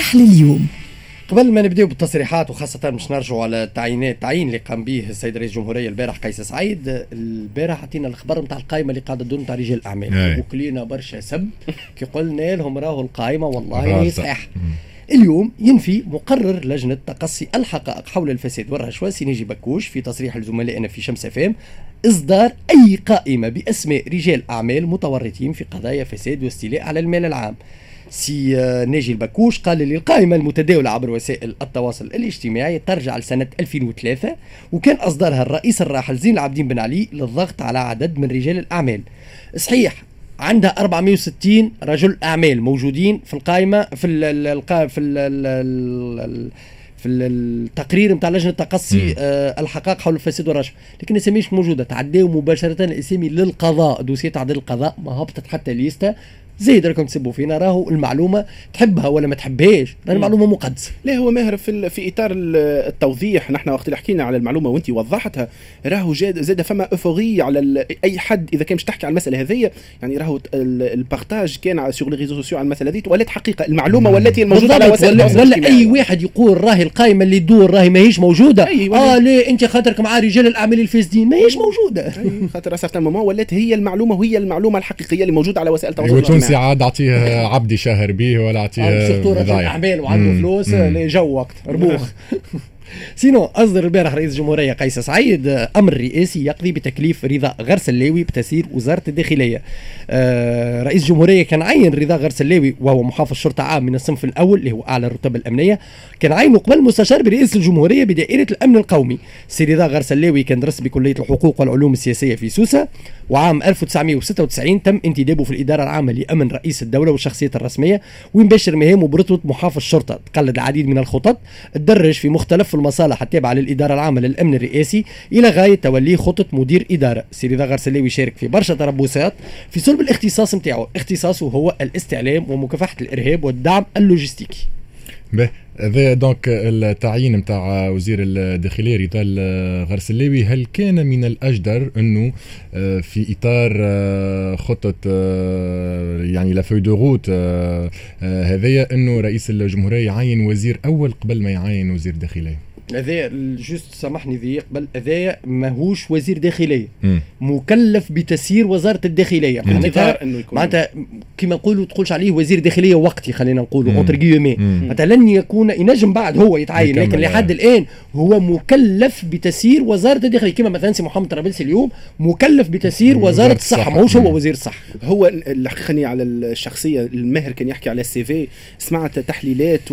البارح لليوم. قبل ما نبداو بالتصريحات وخاصة مش نرجعوا على التعيين اللي قام به السيد رئيس الجمهورية البارح قيس سعيد. البارح عطينا الخبر نتاع القائمة اللي قاعدة تدور نتاع رجال الأعمال وكلينا برشا سب كي قلنا لهم راهو القائمة والله صحيح. اليوم ينفي مقرر لجنة تقصي الحقائق حول الفساد والرشوة سينيجي بكوش في تصريح لزملائنا في شمس فام إصدار أي قائمة بأسماء رجال أعمال متورطين في قضايا فساد واستيلاء على المال العام. سي ناجي البكوش قال لي القائمة المتداولة عبر وسائل التواصل الاجتماعي ترجع لسنة 2003 وكان أصدرها الرئيس الراحل زين العابدين بن علي للضغط على عدد من رجال الأعمال. صحيح عندها 460 رجل أعمال موجودين في القائمة في التقرير نتاع لجنة تقصي الحقائق حول الفساد والرشوة، لكن اساميش موجودة. تعداو مباشرة الاسامي للقضاء، دوسية تعديل القضاء ما هبطت حتى ليستا. زي راكم تسبوا فينا، راهو المعلومه تحبها ولا ما تحبهاش، راه المعلومه مقدسه. لا هو ماهر في اطار التوضيح، نحن وقت اللي حكينا على المعلومه وانت وضحتها راهو زاد فما اوفوري على اي حد اذا كان مش تحكي على المساله هذه، يعني راهو البارتاج كان على سوغ لي ريزو سوسيو على المساله هذه ولات حقيقه المعلومه والتي الموجوده على وسائل التواصل ولا اي واحد يقول راهي القائمه اللي تدور راهي ماهيش موجوده. ليه انت خاطرك مع رجال الاعمال الفاسدين ماهيش موجوده. خاطر سارتان مومون ولات هي المعلومه وهي المعلومه الحقيقيه اللي موجوده على وسائل التواصل الاجتماعي. عاد اعطيه عبدي شهر به ولا اعطيه رجل اعمال وعنده فلوس جو وقت ربوخ. سينو أصدر البارح رئيس الجمهورية قيس سعيد أمر رئاسي يقضي بتكليف رضا غرسلاوي بتسيير وزارة الداخلية. رئيس الجمهورية كان عين رضا غرسلاوي وهو محافظ شرطة عام من الصنف الأول اللي هو أعلى الرتب الأمنية، كان عينه قبل مستشار برئاسة الجمهورية بدائرة الأمن القومي. سي رضا غرسلاوي كان درس بكلية الحقوق والعلوم السياسية في سوسة، وعام 1996 تم انتدابه في الإدارة العامة لأمن رئيس الدولة والشخصيات الرسمية، وينبشر مهامه برتبة محافظ شرطة. تقلد العديد من الخطط، تدرج في مختلف المصالح التابعة للإدارة العامة للأمن الرئاسي إلى غاية توليه خطة مدير إدارة. سي رضا غرسلاوي شارك في برشا تربصات في صلب الاختصاص نتاعو، اختصاصه هو الاستعلام ومكافحة الإرهاب والدعم اللوجستيكي. هذا دونك التعيين نتاع وزير الداخليه رضا غرسلاوي، هل كان من الاجدر انه في اطار خطه يعني لا فوي دو روت هذايا انه رئيس الجمهوريه يعين وزير اول قبل ما يعين وزير داخليه؟ هذا جوست سامحني ذي قبل، هذا ماهوش وزير داخليه، مكلف بتسيير وزاره الداخليه. معناتها كما نقولوا تقولش عليه وزير داخليه وقتي، خلينا نقولوا اونتر غيومي، معناتها لن يكون ينجم بعد هو يتعين، لكن لحد الان هو مكلف بتسيير وزاره الداخليه. كما مثلا سي محمد طرابلسي اليوم مكلف بتسيير وزاره الصحه، ماهوش هو وزير الصحه. هو اللي حقني على الشخصيه الماهر كان يحكي على السي في، سمعت تحليلات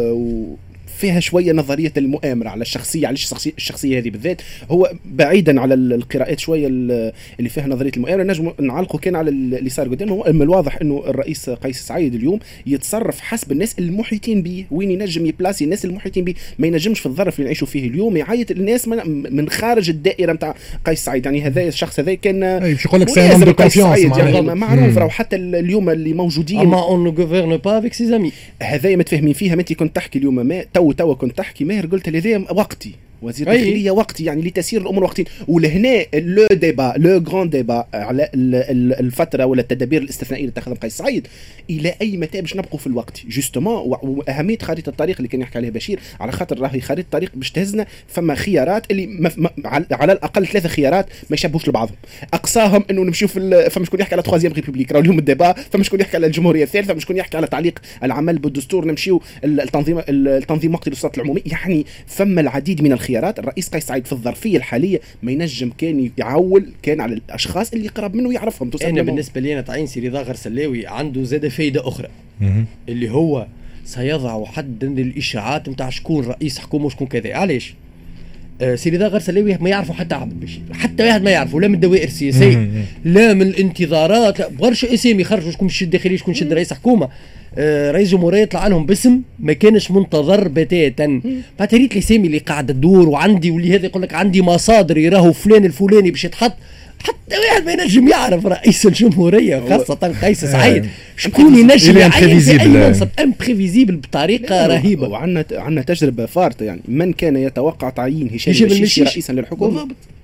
فيها شويه نظريه المؤامره على الشخصيه، علاش الشخصيه هذه بالذات. هو بعيدا على القراءات شويه اللي فيها نظريه المؤامره، نجم نعلقه كان على اللي صار قدامه. هو من الواضح انه الرئيس قيس سعيد اليوم يتصرف حسب الناس المحيطين به، وين ينجم يبلاسي الناس المحيطين به، ما ينجمش في الظرف اللي نعيشوا فيه اليوم يعيط الناس من خارج الدائره نتاع قيس سعيد. يعني هذا الشخص هذا كان باش يقول لك سي دو كونفيونس، يعني معروف. راهو حتى اليوم اللي موجودين اما اون نو غوفرن با افيك سي زامي، هذايا متفاهمين فيها. ما انت كنت تحكي اليوم ما تو كنت تحكي ماهر، قلت لي هذا وقتي وزير الداخليه وقتي، يعني لتسيير الامور وقتي. ولهنا لو ديبا لو غران ديبا على الفتره ولا التدابير الاستثنائيه اللي اتخذها قيس سعيد الى اي متى باش نبقوا في الوقت جوستومون. واهميه خريطه الطريق اللي كان يحكي عليها بشير، على خاطر راهي خريطه الطريق باش تهزنا. فما خيارات اللي على الاقل 3 خيارات ما يشبهوش لبعضهم. اقصاهم انه نمشيو فما شكون يحكي على 3 ريبوبليك، راهو اليوم الديبا. فما شكون يحكي على الجمهوريه الثالثه، فما شكون يحكي على تعليق العمل بالدستور، نمشيو التنظيم وقت السلطات العموميه. يعني فما العديد من الخيارات. الرئيس قيس سعيد في الظرفيه الحاليه ما ينجم كان يعول كان على الاشخاص اللي قرب منه يعرفهم. انا بالنسبه لي انا تعيين سي رضا غرسلاوي عنده زاد فايده اخرى، اللي هو سيضع حدا للاشاعات نتاع شكون رئيس حكومه وشكون كذا. علاش؟ سي رضا غرسلاوي ما يعرفوا حتى عبد بشير، حتى واحد ما يعرفوا، لا من الدوائر السياسيه لا من الانتظارات، لا برشا اسامي خرجوا شكون شد داخلي شكون شد رئيس حكومه. رئيس جمهورية طلع لهم باسم ما كانش منتظر بتاتا. بعد ريت الاسامي اللي قاعده تدور وعندي، واللي هذا يقول لك عندي مصادر يراهو فلان الفلاني باش يتحط، حتى واحد ما ينجم يعرف رئيس الجمهورية خاصة قيس سعيد شكون ينجم يعين في أي منصب. امبريفيزيبل بطريقة رهيبة. وعندنا تجربة فارطة. يعني من كان يتوقع تعيين هشام المشيشي رئيسا للحكومة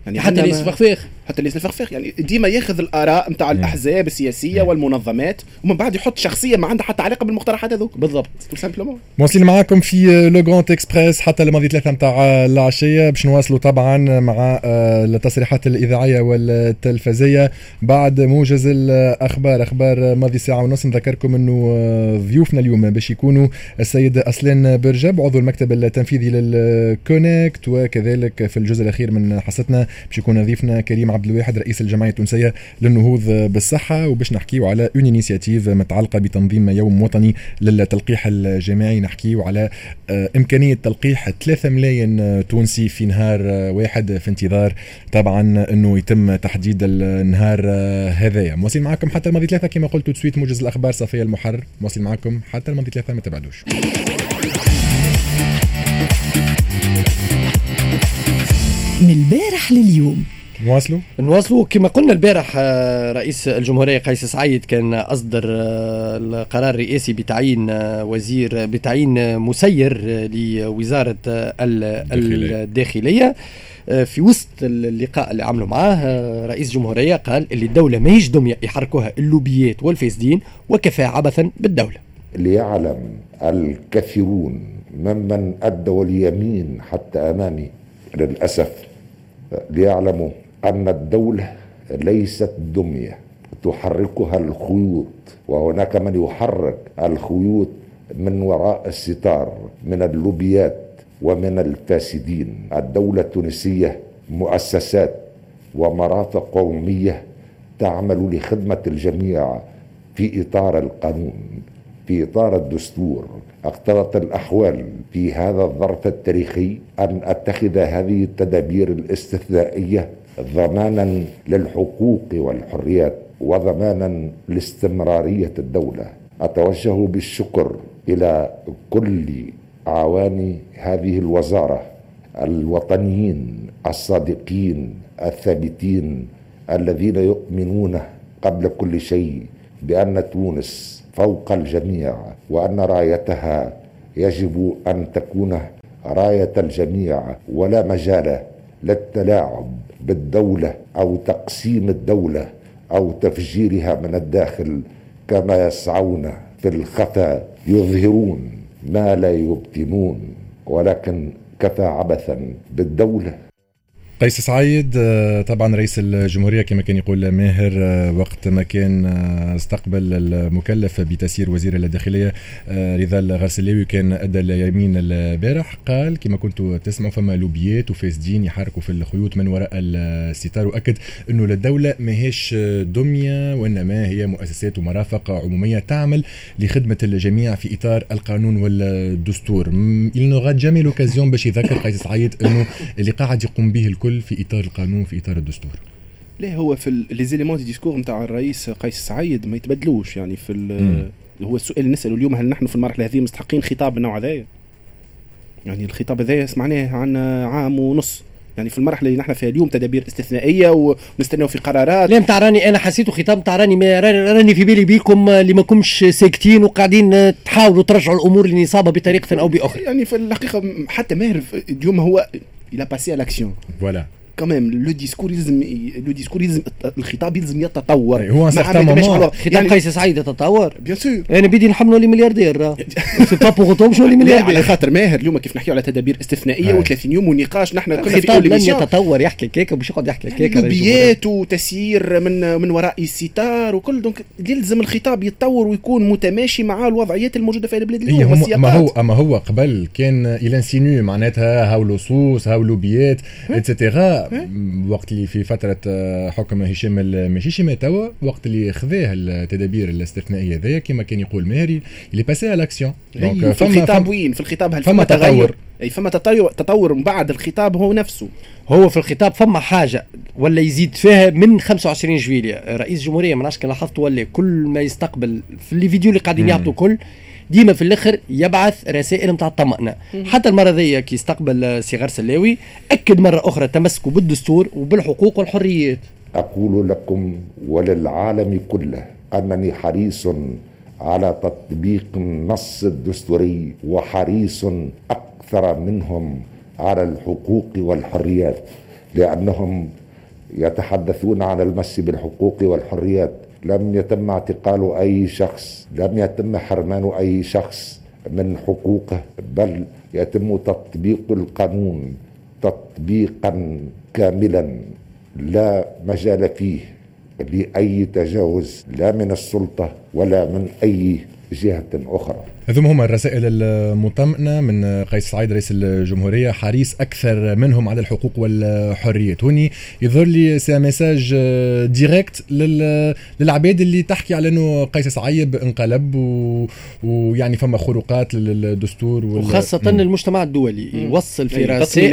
يعني حتى ليس فخفاخ، حتى ليس الفخفاخ، يعني ديما ياخذ الاراء نتاع الاحزاب السياسيه والمنظمات ومن بعد يحط شخصيه ما عندها حتى علاقه بالمقترحات هذوك. بالضبط، تو سامبلومون. مواصلين معاكم في لو غراند اكسبريس حتى الماضي 3 نتاع العشيه، باش نواصلوا طبعا مع التصريحات الاذاعيه والتلفزيه بعد موجز الاخبار. اخبار ماضي ساعه ونص. نذكركم انه ضيوفنا اليوم باش يكونوا السيد أصلان برجب عضو المكتب التنفيذي للكونكت، وكذلك في الجزء الاخير من حصتنا باش يكون ضيفنا كريم عبد الواحد رئيس الجمعيه التونسيه للنهوض بالصحه، وباش نحكيو على اون انيشيتيف متعلقه بتنظيم يوم وطني للتلقيح الجماعي. نحكيو على امكانيه تلقيح 3 ملايين تونسي في نهار واحد، في انتظار طبعا انه يتم تحديد النهار هذايا. مواصلين معكم حتى الماضي 3 كما قلت تسويت موجز الاخبار صفيه المحرر. مواصلين معكم حتى الماضي 3، ما تبعدوش. من البارح لليوم نواصلوا كما قلنا البارح. رئيس الجمهورية قيس سعيد كان أصدر القرار الرئاسي بتعيين مسير لوزارة الداخلية. في وسط اللقاء اللي عملوا معاه رئيس جمهورية قال اللي الدولة ما هيش دمية يحركوها اللوبيات والفاسدين وكفى عبثا بالدولة. ليعلم الكثيرون ممن أدوا اليمين حتى أمامي للأسف، ليعلموا أن الدولة ليست دمية تحركها الخيوط، وهناك من يحرك الخيوط من وراء الستار من اللوبيات ومن الفاسدين. الدولة التونسية مؤسسات ومرافق قومية تعمل لخدمة الجميع في إطار القانون، في إطار الدستور. اقتضت الأحوال في هذا الظرف التاريخي أن أتخذ هذه التدابير الاستثنائية ضمانا للحقوق والحريات وضمانا لاستمرارية الدولة. أتوجه بالشكر إلى كل عواني هذه الوزارة، الوطنيين الصادقين الثابتين الذين يؤمنون قبل كل شيء بأن تونس فوق الجميع، وأن رايتها يجب أن تكون راية الجميع، ولا مجال للتلاعب بالدولة أو تقسيم الدولة أو تفجيرها من الداخل كما يسعون في الخفاء، يظهرون ما لا يبطنون، ولكن كفى عبثا بالدولة. قيس سعيد طبعا رئيس الجمهورية كما كان يقول ماهر وقت ما كان استقبل المكلف بتسيير وزير الداخلية رضا الغرسلاوي، كان أدى اليمين البارح، قال كما كنتوا تسمعوا فما لوبيات وفاسدين يحركوا في الخيوط من وراء الستار، وأكد أنه للدولة ما هيش دمية وإنما هي مؤسسات ومرافق عمومية تعمل لخدمة الجميع في إطار القانون والدستور. il n'aura jamais l'occasion باش يذكر قيس سعيد أنه اللي قاعد يقوم به الكل في إطار القانون في إطار الدستور. لا هو في لي زيليمون دي ديسكور نتاع الرئيس قيس سعيد ما يتبدلوش، يعني في هو السؤال اللي نسأله اليوم، هل نحن في المرحلة هذه مستحقين خطاب النوع هذا؟ يعني الخطاب هذا سمعناه عن عام ونص، يعني في المرحله اللي نحن فيها اليوم تدابير استثنائيه ونستناو في قرارات. لا متاع راني انا حسيته خطاب متاع راني في بالي بيكم اللي ما كمش ساكتين وقاعدين تحاولوا ترجعوا الامور لنصابها بطريقه او باخرى. يعني في الحقيقه حتى ماهر اليوم هو الى باسي على الاكسيون فوالا كمان لو ديسكور لازم الخطاب لازم يتطور. هو خطاب قيس سعيد يتطور بيان سور. انا بدي نحملوا لي ملياردير سي با بوغ اوتون شنو لي ملياردير على خاطر ماهر اليوم كيف نحكيو على تدابير استثنائيه و30 يوم ونقاش نحن كنا في اول لن يتطور يحكي الكيكه باش يقعد يحكي الكيكه لوبيات وتسيير من وراء الستار وكل. دونك يلزم الخطاب يتطور ويكون متماشي مع الوضعيات الموجوده في البلاد اليوم والسياقات. ما هو قبل كان يلانسينيو معناتها هاو لصوص هاو لوبيات اتسيتيرا. وقت اللي في فترة حكم هشام المشيشي توا وقت اللي خذاه التدابير الاستثنائية ذا كما كان يقول ماهري اللي باسي على الاكسيون. في الخطاب وين في الخطاب هل فما تغير؟ اي فما تطور من بعد الخطاب هو نفسه. هو في الخطاب فما حاجة ولا يزيد فيها من 25 جويلية. رئيس الجمهورية ما نعرفش كان لاحظتوا ولا كل ما يستقبل في الفيديو اللي قاعدين يعطوا كل ديما في الاخر يبعث رسائل نتاع الطمأنة. حتى المره ذي كي استقبل سي غرسلاوي اكد مره اخرى تمسكوا بالدستور وبالحقوق والحريات. اقول لكم وللعالم كله انني حريص على تطبيق النص الدستوري وحريص اكثر منهم على الحقوق والحريات، لأنهم يتحدثون عن المس بالحقوق والحريات. لم يتم اعتقال أي شخص، لم يتم حرمان أي شخص من حقوقه، بل يتم تطبيق القانون تطبيقا كاملا لا مجال فيه لأي تجاوز لا من السلطة ولا من أي جهة أخرى. هذم هما الرسائل المطمئنة من قيس سعيد رئيس الجمهورية، حريص أكثر منهم على الحقوق والحريات. هوني يظهر لي سي ميساج ديريكت للعباد اللي تحكي على أنه قيس سعيد انقلب ويعني فما خروقات للدستور وخاصة المجتمع الدولي يوصل في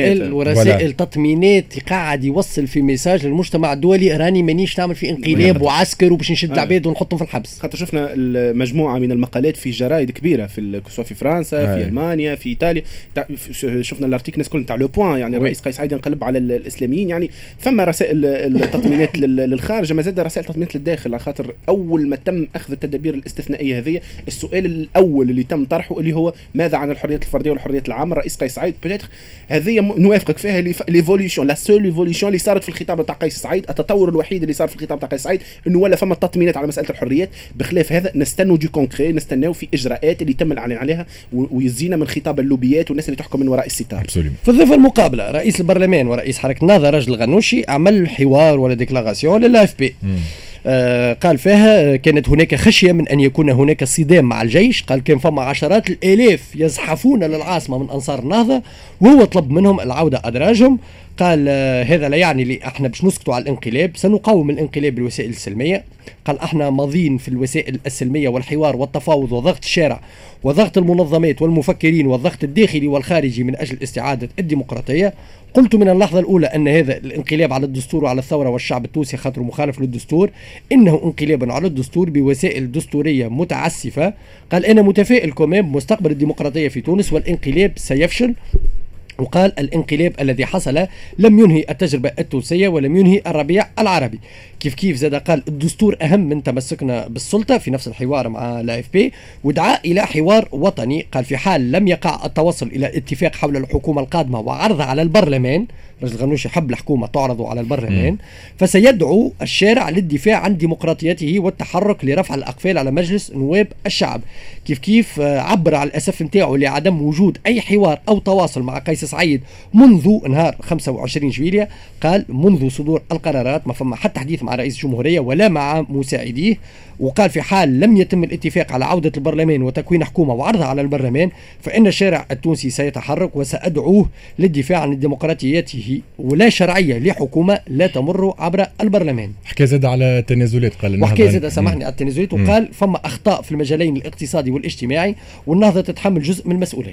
رسائل تطمينات، قاعد يوصل في ميساج للمجتمع الدولي راني مانيش نعمل في انقلاب وعسكر وباش نشد العباد ونحطهم في الحبس. خاطر شفنا مجموعة من المقالات في جرائد كبيرة في فرنسا، في المانيا، في ايطاليا. شفنا الارتيكل الناس كل تاع لو بوين، يعني الرئيس قيس سعيد انقلب على الاسلاميين. يعني ثم رسائل التطمينات للخارج، ما زاد رسائل تطمينات للداخل، على خاطر اول ما تم اخذ التدابير الاستثنائيه هذه، السؤال الاول اللي تم طرحه اللي هو ماذا عن الحريات الفرديه والحريات العامه. الرئيس قيس سعيد بيتر هذه نوافقك فيها، ليفوليوشن لا سول ايفوليوشن اللي صارت في الخطاب تاع قيس سعيد، التطور الوحيد اللي صار في الخطاب تاع قيس سعيد انه ولا فما تطمينات على مساله الحريات. بخلاف هذا نستنوا دي كونكري، نستناو في اجراءات اللي تم الاعلان عليها ويزينا من خطاب اللوبيات والناس اللي تحكم من وراء الستار. في الضفه المقابله رئيس البرلمان ورئيس حركه النهضه راجل الغنوشي عمل حوار ولا ديكلاراسيون للا اف بي. قال فيها كانت هناك خشية من أن يكون هناك صدام مع الجيش. قال كان فما عشرات الآلاف يزحفون للعاصمة من أنصار النهضة وهو طلب منهم العودة أدراجهم. قال هذا لا يعني لي احنا باش نسكتوا على الانقلاب، سنقاوم الانقلاب بالوسائل السلمية. قال احنا ماضين في الوسائل السلمية والحوار والتفاوض وضغط الشارع وضغط المنظمات والمفكرين والضغط الداخلي والخارجي من أجل استعادة الديمقراطية. قلت من اللحظة الأولى أن هذا الانقلاب على الدستور وعلى الثورة والشعب التونسي خاطر مخالف للدستور، إنه انقلاب على الدستور بوسائل دستورية متعسفة. قال أنا متفائل كمان بمستقبل الديمقراطية في تونس والانقلاب سيفشل. وقال الانقلاب الذي حصل لم ينهي التجربة التونسية ولم ينهي الربيع العربي. كيف زاد قال الدستور أهم من تمسكنا بالسلطة في نفس الحوار مع لا اف بي، ودعا إلى حوار وطني. قال في حال لم يقع التوصل إلى اتفاق حول الحكومة القادمة وعرضها على البرلمان، رجل غنوشي حب الحكومة تعرض على البرلمان، فسيدعو الشارع للدفاع عن ديمقراطيته والتحرك لرفع الأقفال على مجلس نواب الشعب. كيف عبر على الأسف نتاعه لعدم وجود أي حوار أو تواصل مع قيس سعيد منذ نهار 25 جويلية. قال منذ صدور القرارات ما فما حتى حديث مع رئيس الجمهورية ولا مع مساعديه. وقال في حال لم يتم الاتفاق على عودة البرلمان وتكوين حكومة وعرضها على البرلمان فإن الشارع التونسي سيتحرك وسأدعوه للدفاع عن ديمقراطيته ولا شرعية لحكومة لا تمر عبر البرلمان. حكى زاد على التنازلات، قال وحكى زاد سامحني على التنازلات، وقال فما أخطاء في المجالين الاقتصادي والاجتماعي والنهضة تتحمل جزء من المسؤولية.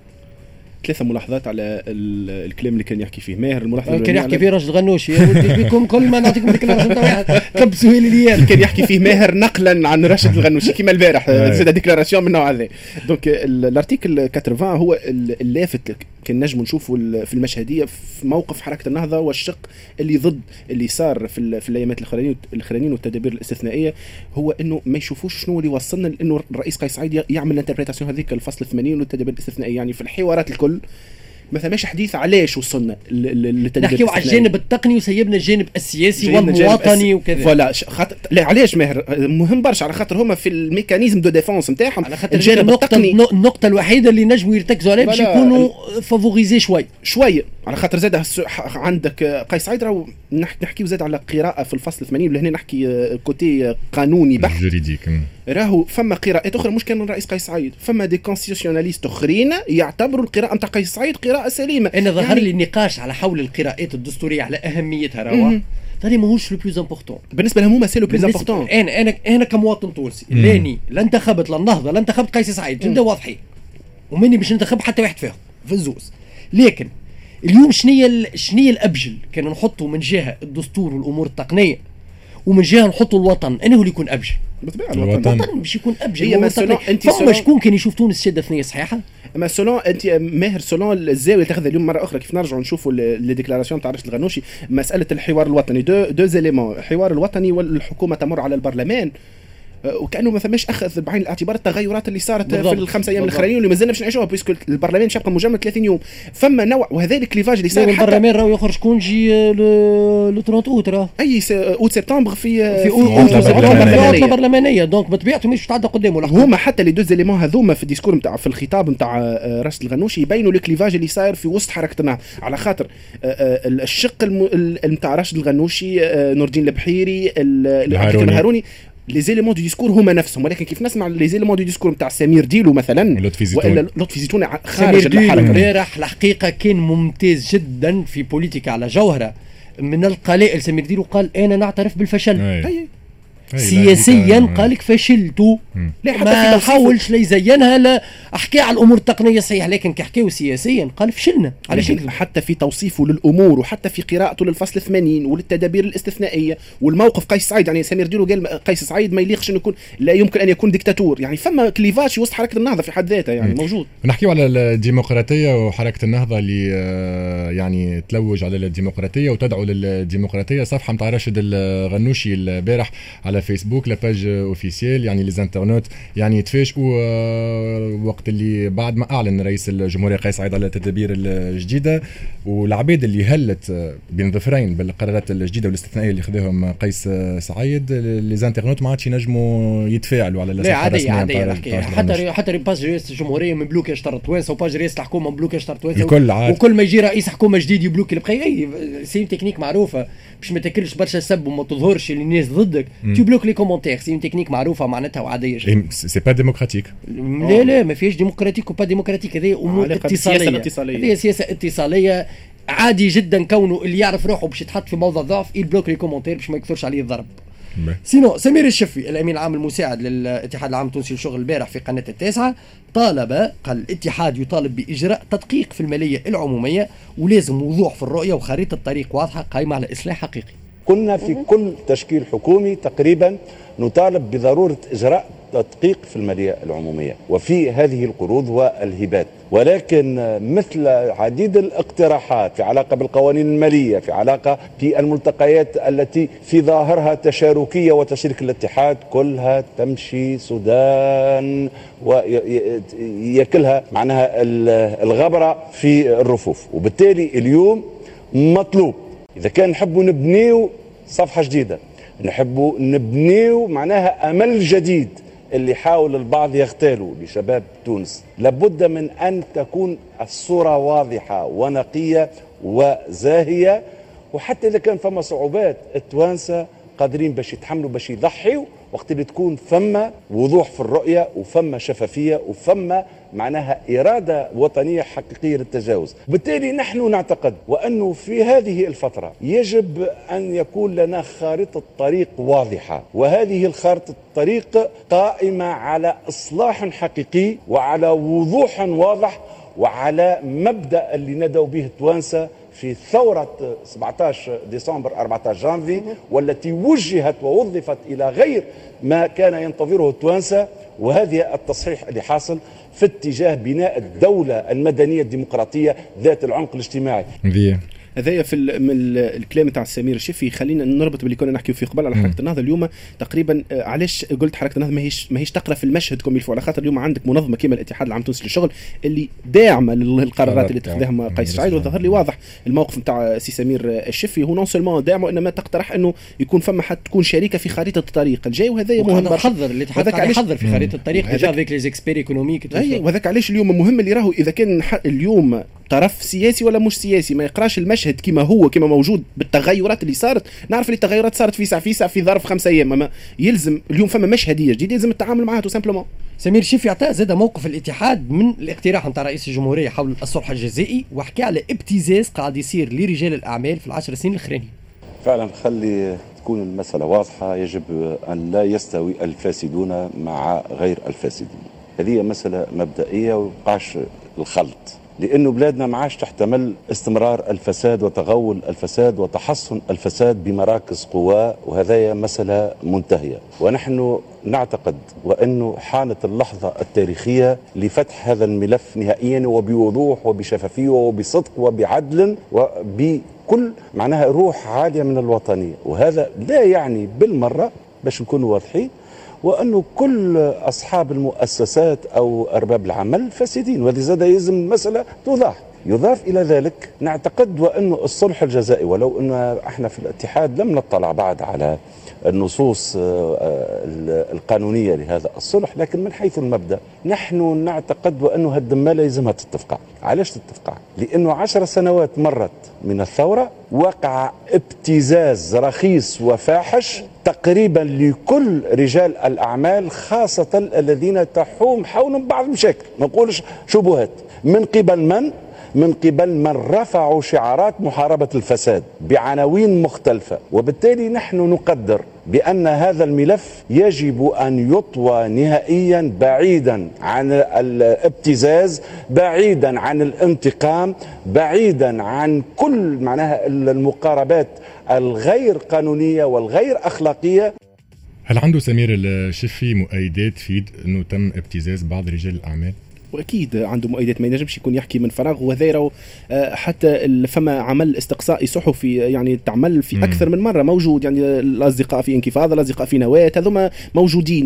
3 ملاحظات على الكلام اللي كان يحكي فيه ماهر. الملاحظه كان يحكي فيه راجل غنوشي بكم كل ما نعطيكم ديكلاراسيون تاع واحد تلبسوا لي كان يحكي فيه ماهر نقلا عن راشد الغنوشي كيما البارح زاد ديكلاراسيون من النوع هذا. دونك الارتيكل 80 هو اللافت كان نجم نشوفوا في المشهديه في موقف حركه النهضه والشق اللي ضد اللي صار في الايامات الاخرانيين والتدابير الاستثنائيه، هو انه ما يشوفوش شنو اللي وصلنا لانه الرئيس قيس سعيد يعمل الانتربريتاسيون هذيك الفصل 80 والتدابير الاستثنائيه. يعني في الحوارات الكل ما ثماش حديث علاش وصلنا للتدابير. نحكيو على الجانب التقني وسيبنا الجانب السياسي والوطني وكذا. فوالا خاطر لا علاش ماهر مهم برشا، على خاطر هما في الميكانيزم دو ديفونس نتاعهم الجانب التقني النقطه الوحيده اللي نجموا يرتكزوا عليها باش يكونوا فافوريزي شويه على خاطر زاد عندك قيس سعيد راهو نحكيو زاد على قراءه في الفصل 80 ولا هنا نحكي كوتي قانوني بحت راهو فما قراءات اخرى مش كان الرئيس قيس سعيد، فما دي كونستيتيوناليست اخرين يعتبروا القراءه نتاع قيس سعيد قراءه سليمه. انا ظهر لي النقاش على حول القراءات الدستوريه على اهميتها راهو هذا ماهوش لو بلوز امبورطون بالنسبه لهم، هما سي لو بلوز امبورطون. انا كمواطن تونسي لاني لا انتخبت لا النهضه لا انتخبت قيس سعيد، انت واضحين وماني باش ننتخب حتى واحد فيهم في الزوز. لكن اليوم شنية الابجل كان نحطوا من جهه الدستور والامور التقنيه ومن جهه نحطوا الوطن انه اللي يكون ابجل. بالطبيعه الوطن مش يكون ابجل. فما شكون كان يشوف تونس شاده ثنيه صحيحه؟ اما سولون انت ماهر سولون الزاويه اللي تاخذها اليوم مره اخرى كيف نرجعوا نشوفوا لي ديكلاراسيون تاع راشد الغنوشي، مساله الحوار الوطني دو زيليمون، الحوار الوطني والحكومه تمر على البرلمان. وكانه ما ثماش اخذ بعين الاعتبار التغيرات اللي صارت بالضبط. في الخمسة ايام الاخرانيين واللي مازلنا باش نعيشوها، بيسكو البرلمان باش يبقى مجمد 30 يوم. فما نوع، وهذا الكليفاج اللي صار البرلمان راهو يخرج كونجي لو 30 اوت راه اي اوت سبتمبر في عطله برلمانيه، دونك بطبيعته مش تعدى قدامه. هما حتى لي دوز اليمون هذوما في الديسكور نتاع في الخطاب نتاع راشد الغنوشي يبينوا الكليفاج اللي صاير في وسط حركه النهضه، على خاطر الشق نتاع راشد الغنوشي، نور الدين البحيري، الهاروني، لي زيليمون دو ديسكور هما نفسهم، ولكن كيف نسمع لي زيليمون دو ديسكور نتاع سمير ديلو مثلا ولا لطفي زيتون خارج الحركه. امبارح الحقيقه كان ممتاز جدا في بوليتيكا على جوهره. من القلائل سمير ديلو قال انا نعترف بالفشل سياسيا، قالك فشلتوا، ما حاولش لا يزينها لا احكي على الامور التقنيه صحيح، لكن كحكيو سياسيا قال فشلنا. علاش حتى في توصيفه للامور وحتى في قراءته للفصل 80 وللتدابير الاستثنائيه والموقف قيس سعيد، يعني سمير ديلو قال قيس سعيد ما يليقش انه يكون، لا يمكن ان يكون ديكتاتور، يعني فما كليفاج وسط حركه النهضه في حد ذاتها يعني موجود. نحكيو على الديمقراطيه وحركه النهضه اللي يعني تلوج على الديمقراطيه وتدعو للديمقراطيه. صفحه نتاع راشد الغنوشي البارح على فيسبوك لاباج اوفيسيال، يعني لي زانترنوت يعني تفاجئوا وقت اللي بعد ما اعلن رئيس الجمهوريه قيس سعيد على التدابير الجديده، والعباد اللي هلت بين ظفرين بالقرارات الجديده والاستثنائيه اللي خذاهم قيس سعيد، لي زانترنوت ما عادش ينجموا يتفاعلوا على لا عادي حتى باج رئيس الجمهوريه من بلوكاج تاع توانسه وباج رئيس الحكومه من بلوكاج تاع توانسه، وكل ما يجي رئيس حكومه جديد يبلوكي البقيه. اي سي تكنيك معروفه باش ما تاكلش برشا سب وما تظهرش اللي الناس ضدك، تبلوك لي كومونتير، سي تكنيك معروفه معناتها وعاديه جدا. سي با ديموكراتيك. لا ما فيش ديمقراطيك وبا ديمقراطيك، هذه امور اتصاليه، هذه سياسه اتصاليه عادي جدا. كونه اللي يعرف روحه باش يتحط في موضع ضعف يبلوك لي كومونتير باش ما يكثرش عليه الضرب. سينو سمير الشفي الامين العام المساعد للاتحاد العام التونسي للشغل البارح في قناه التاسعه قال الاتحاد يطالب باجراء تدقيق في الماليه العموميه، ولازم وضوح في الرؤيه وخريطه طريق واضحه قائمه على اصلاح حقيقي. كنا في كل تشكيل حكومي تقريبا نطالب بضروره اجراء تدقيق في الماليه العموميه وفي هذه القروض والهبات، ولكن مثل عديد الاقتراحات في علاقه بالقوانين الماليه، في علاقه بالملتقيات التي في ظاهرها تشاركيه وتشريك الاتحاد، كلها تمشي سودان وياكلها معناها الغبره في الرفوف. وبالتالي اليوم مطلوب اذا كان نحبوا نبنيو صفحه جديده، نحبوا نبنيو معناها امل جديد اللي حاول البعض يغتالوا لشباب تونس، لابد من أن تكون الصورة واضحة ونقية وزاهية. وحتى إذا كان فما صعوبات التوانسة قادرين باش يتحملوا باش يضحيوا وقت اللي تكون فما وضوح في الرؤية وفما شفافية وفما معناها إرادة وطنية حقيقية للتجاوز. بالتالي نحن نعتقد وأنه في هذه الفترة يجب أن يكون لنا خارطة طريق واضحة، وهذه الخارطة الطريق قائمة على إصلاح حقيقي وعلى وضوح واضح وعلى مبدأ اللي ندعو به التوانسة في ثورة 17 ديسمبر 14 جانفي، والتي وجهت ووظفت إلى غير ما كان ينتظره التوانسة، وهذه التصحيح اللي حاصل في اتجاه بناء الدولة المدنية الديمقراطية ذات العمق الاجتماعي. هذايا في من الكلام تاع سمير الشفي خلينا نربط باللي كنا نحكيو فيه قبل على حركه النهضه. اليوم تقريبا علاش قلت حركه النهضه ماهيش تقرا في المشهد كوم يلفو، على خاطر اليوم عندك منظمه كيما الاتحاد العام التونسي للشغل اللي داعمه للقرارات اللي تاخذها قيس سعيد، وظهر لي واضح الموقف نتاع سي سمير الشفي هو نون سولمون داعمه وانما تقترح انه يكون فما حتى تكون شريكه في خريطه الطريق الجاي، وهذا مهم برشا. حضر الاتحاد يحضر في خريطه الطريق ديجا فيك لي زيكسبير ايكونوميك، وهذاك علاش اليوم مهم اللي راهو اذا كان اليوم طرف سياسي ولا مش سياسي ما يقراش المشهد كما هو كما موجود بالتغيرات اللي صارت. نعرف اللي التغيرات صارت في ساعه في ظرف 5 ايام، ما يلزم اليوم فما مشهديه جديده يلزم التعامل معها تو سامبلومون. سمير الشفي عطى زاد موقف الاتحاد من الاقتراح نتاع رئيس الجمهوريه حول الصلح الجزائي، وحكى على ابتزاز قاعد يصير لرجال الاعمال في ال10 سنين الاخرانيه. فعلا خلي تكون المساله واضحه، يجب ان لا يستوي الفاسدون مع غير الفاسدين، هذه مساله مبدئيه ويبقاش الخلط، لأنه بلادنا ما عادش تحتمل استمرار الفساد وتغول الفساد وتحصن الفساد بمراكز قوى، وهذا مسألة منتهية. ونحن نعتقد وأنه حانت اللحظة التاريخية لفتح هذا الملف نهائيا وبوضوح وبشفافية وبصدق وبعدل وبكل معناها روح عالية من الوطنية. وهذا لا يعني بالمرة باش نكونوا واضحين، وأنه كل أصحاب المؤسسات أو أرباب العمل فاسدين، وهذه زاد يلزم المسألة توضح. يضاف إلى ذلك نعتقد وأنه الصلح الجزائي، ولو أن احنا في الاتحاد لم نطلع بعد على النصوص القانونية لهذا الصلح، لكن من حيث المبدأ نحن نعتقد وأنه هالدمالة يلزمها تتفقع. علاش تتفقع؟ لأنه 10 سنوات مرت من الثورة، وقع ابتزاز رخيص وفاحش تقريبا لكل رجال الأعمال، خاصة الذين تحوم حولهم بعض المشاكل، ما نقولش شبهات، من قبل من رفعوا شعارات محاربة الفساد بعناوين مختلفة. وبالتالي نحن نقدر بأن هذا الملف يجب أن يطوى نهائيا، بعيدا عن الابتزاز، بعيدا عن الانتقام، بعيدا عن كل معناها المقاربات الغير قانونية والغير أخلاقية. هل عنده سمير الشفي مؤيدات تفيد أنه تم ابتزاز بعض رجال الأعمال؟ واكيد عنده مؤيدات، ما ينجمش يكون يحكي من فراغ. وهذا حتى فما عمل استقصائي صحفي يعني تعمل في اكثر من مره، موجود يعني الاصدقاء في انكفاضه، الاصدقاء في نواه، هذوما موجودين.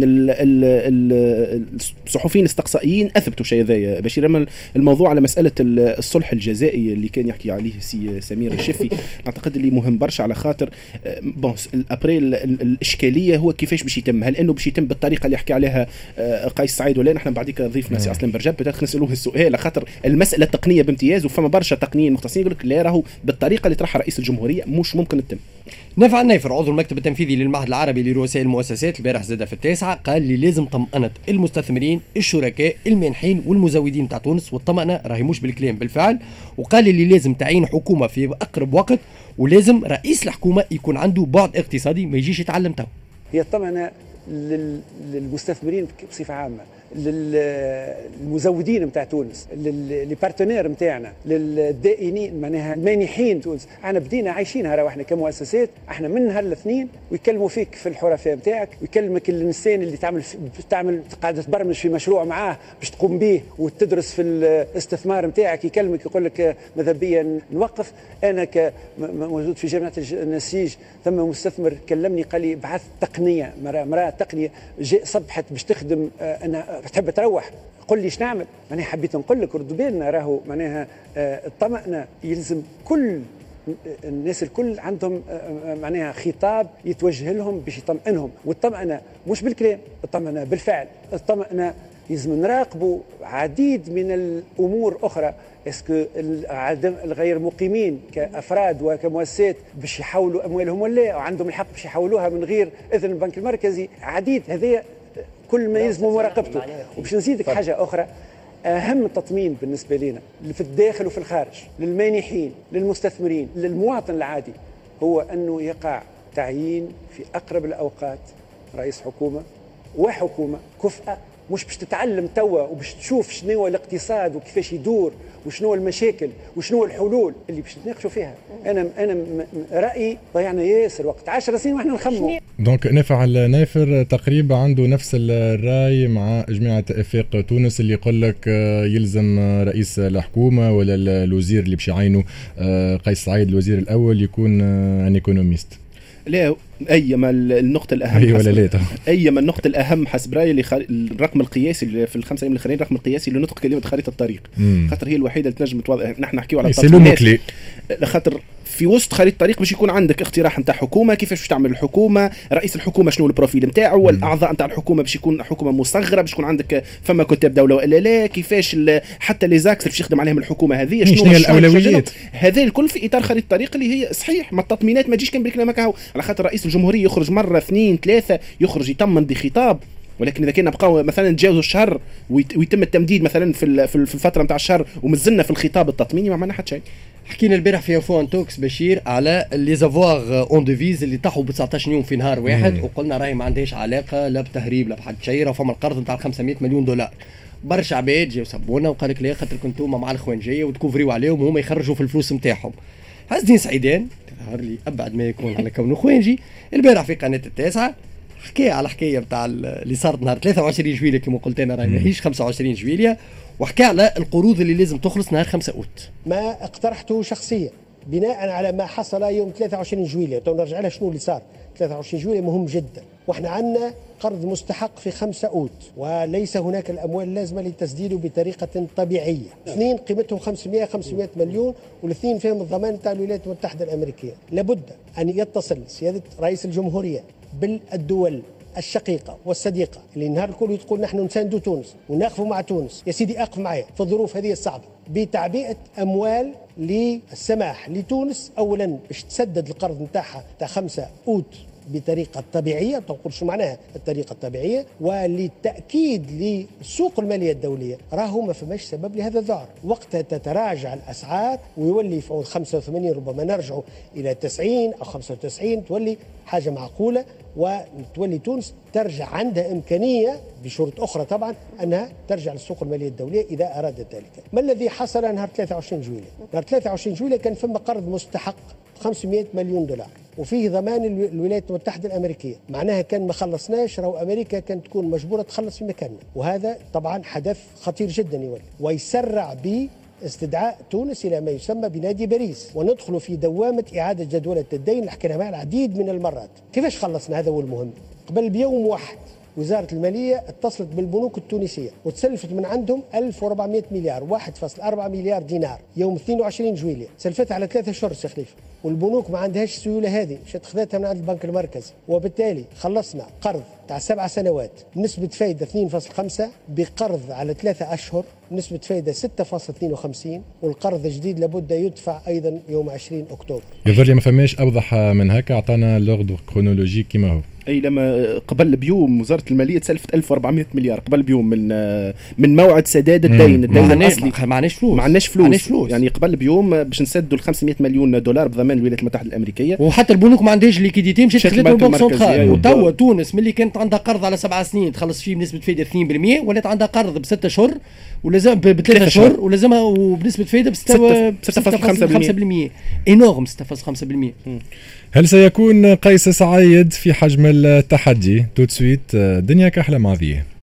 الصحفيين الاستقصائيين اثبتوا شيء ذا بشير. الموضوع على مساله الصلح الجزائي اللي كان يحكي عليه سي سمير الشفي، اعتقد اللي مهم برشا، على خاطر ابري الاشكاليه هو كيفاش باش يتم. هل انه باش يتم بالطريقه اللي يحكي عليها قيس سعيد، ولا نحن بعديك ضيفنا سي اصلا برجب بدات نسالوه السؤال، خاطر المساله تقنيه بامتياز، وفما برشا تقنيين مختصين يقول لك لا، راهو بالطريقه اللي طرحها رئيس الجمهوريه مش ممكن تتم. نافع النايفر عضو المكتب التنفيذي للمعهد العربي لرؤساء المؤسسات البارح زاد في 9، قال لي لازم طمأنة المستثمرين، الشركاء، المانحين والمزودين تاع تونس، والطمأنة راهي مش بالكلام بالفعل. وقال لي لازم تعيين حكومه في اقرب وقت، ولازم رئيس الحكومه يكون عنده بعد اقتصادي، ما يجيش يتعلم تو. هي الطمأنة للمستثمرين بصفه عامه، للمزودين نتاع تونس، للبارتنير نتاعنا، للدائنين معناها المانحين تونس. احنا بدينا عايشينها راهو احنا كمؤسسات، احنا من هالاثنين ويكلموا فيك في الحرفاء نتاعك، ويكلمك الانسان اللي تعمل قاعده تبرمج في مشروع معاه باش تقوم به وتدرس في الاستثمار نتاعك، يكلمك يقول لك ماذا بيا نوقف. انا موجود في جامعه النسيج، ثم مستثمر كلمني قال لي بعث تقنيه، مراه تقنيه جاء صبحت باش تخدم، انا تحب تروح، قل لي ايش نعمل. معناها حبيت نقول لك ردوا بالنا، راهو معناها الطمأنة يلزم كل الناس الكل عندهم معناها خطاب يتوجه لهم باش يطمئنهم. والطمأنة مش بالكلام، الطمأنة بالفعل. الطمأنة يلزم نراقبوا عديد من الامور اخرى. اسكو الغير مقيمين كافراد وكمؤسسات باش يحولوا اموالهم ولا عندهم الحق باش يحولوها من غير اذن البنك المركزي؟ عديد هذه كل ما يلزم مراقبته. وباش نزيدك حاجه اخرى، اهم تطمين بالنسبه لنا في الداخل وفي الخارج، للمانحين، للمستثمرين، للمواطن العادي، هو انه يقع تعيين في اقرب الاوقات رئيس حكومه وحكومه كفء، مش باش تتعلم توا وباش تشوف شنو هو الاقتصاد وكيفاش يدور وشنو المشاكل وشنو الحلول اللي باش نتناقشوا فيها. انا رايي ضيعنا ياسر وقت، 10 سنين واحنا نخمموا. دونك نافع النافر تقريبا عنده نفس الراي مع جماعه اتفاق تونس اللي يقول لك يلزم رئيس الحكومه ولا الوزير اللي باش يعينوا قيس سعيد الوزير الاول يكون ان ايكونوميست. لا، ايما النقطه الاهم ايما النقطه الاهم حسب رايي اللي الرقم القياسي اللي في ال5 ايام الاخرين، الرقم القياسي لنطق كلمه خريطه الطريق، خاطر هي الوحيده اللي تنجم توضح. نحن نحكيو على التطبيقات، خاطر في وسط خريطه الطريق باش يكون عندك اقتراح نتاع حكومه، كيفاش باش تعمل الحكومه، رئيس الحكومه شنو البروفيل نتاعو، والاعضاء نتاع الحكومه باش يكون حكومه مصغره، باش يكون عندك فما كتاب دوله ولا لا، كيفاش حتى لي زاكس باش يخدم عليهم الحكومه هذه، شنو هي الاولويات. هذا الكل في اطار خريطه الطريق اللي هي صحيح. ما التطمينات ما تجيش كان بالكلام هكا، على خاطر رئيس الجمهوريه يخرج مره 2 3 يخرج يطمن بخطاب، ولكن اذا كنا نبقاو مثلا نتجاوزوا الشهر ويتم التمديد مثلا في الفتره نتاع الشهر ومازلنا في الخطاب التطميني، ما عملنا حتى شيء. حكينا البارح في فون توكس بشير على لي زافوار اون ديفيز اللي طاحوا ب 19 يوم في نهار واحد، وقلنا راهي ما عندهاش علاقه لا بتهريب لا بحد شيء، راه فما القرض نتاع 500 مليون دولار. برشا عباد جاو سبونا وقال لك لا خاطر كنتو مع الاخوانجيه وتكوفريو عليهم وهما يخرجوا في الفلوس نتاعهم. عز الدين سعيدان تظهر لي ابعد ما يكون على كونه اخوانجي، البارح في قناه التاسعه حكى على الحكايه نتاع اللي صارت نهار 23 جويلية كما قلت انا، راهي ماهيش 25 جويلية، وحكى على القروض اللي لازم تخلص نهار 5 أوت. ما اقترحته شخصيا بناء على ما حصل يوم 23 جويلية، تو نرجع لها شنو اللي صار. 23 جويلية مهم جدا. واحنا عندنا قرض مستحق في 5 أوت وليس هناك الأموال اللازمة لتسديده بطريقة طبيعية. 2 قيمتهم 500 مليون، والاثنين فيهم الضمان تاع الولايات المتحدة الأمريكية. لابد أن يتصل سيادة رئيس الجمهورية بالدول الشقيقة والصديقة اللي نهار الكل تقول نحن نساندوا تونس ونقفوا مع تونس. يا سيدي أقف معايا في الظروف هذه الصعبة بتعبئة أموال للسماح لتونس أولا باش تسدد القرض نتاعها تاع 5 أوت بطريقة طبيعية. تنقول شو معناها الطريقة الطبيعية؟ وللتأكيد للسوق المالية الدولية راهو ما فماش سبب لهذا الذعر. وقتها تتراجع الأسعار ويولي في 85 ربما نرجع إلى 90 أو 95 تولي حاجة معقولة، وتولي تونس ترجع عندها إمكانية بشروط أخرى طبعا أنها ترجع للسوق المالية الدولية إذا أرادت ذلك. ما الذي حصل نهار 23 جويلية؟ نهار 23 جويلية كان فما قرض مستحق 500 مليون دولار وفيه ضمان الولايات المتحدة الأمريكية. معناها كان ما خلصناش راهو أمريكا كانت تكون مجبورة تخلص في مكاننا، وهذا طبعا حدث خطير جدا يولي ويسرع باستدعاء تونس إلى ما يسمى بنادي باريس وندخل في دوامة إعادة جدولة الدين اللي حكينا معها العديد من المرات. كيفاش خلصنا؟ هذا هو المهم. قبل بيوم واحد وزارة المالية اتصلت بالبنوك التونسية وتسلفت من عندهم 1400 مليار 1.4 مليار دينار يوم 22 جويلية. سلفتها على 3 أشهر سي خليفة، والبنوك ما عندهاش السيولة هذه، مشات خذتها من عند البنك المركزي، وبالتالي خلصنا قرض تاع 7 سنوات نسبة فايدة 2.5 بقرض على 3 أشهر نسبة فايدة 6.52، والقرض الجديد لابد يدفع أيضا يوم 20 أكتوبر. يظهر لي ما فماش أوضح من هكا، أعطانا لوغد كرونولوجي كما هو. اي لما قبل بيوم وزاره الماليه تسلفت 1400 مليار قبل بيوم من موعد سداد الدين الاصلي. ما عندناش فلوس يعني قبل بيوم باش نسدوا ال 500 مليون دولار بضمان الولايات المتحده الامريكيه، وحتى البنوك ما عندهاش ليكيديتي مشات خذتها البنك سنترال. وتوا تونس ملي كانت عندها قرض على 7 سنين تخلص فيه بنسبه فايده 2%، ولات عندها قرض ب6 اشهر ولازم ب3 اشهر ولازمها وبنسبه فايده ب 6.5%. انورم 6.5%. هل سيكون قيس سعيد في حجم التحدي؟ توت سويت دنيا كحلة ماضية.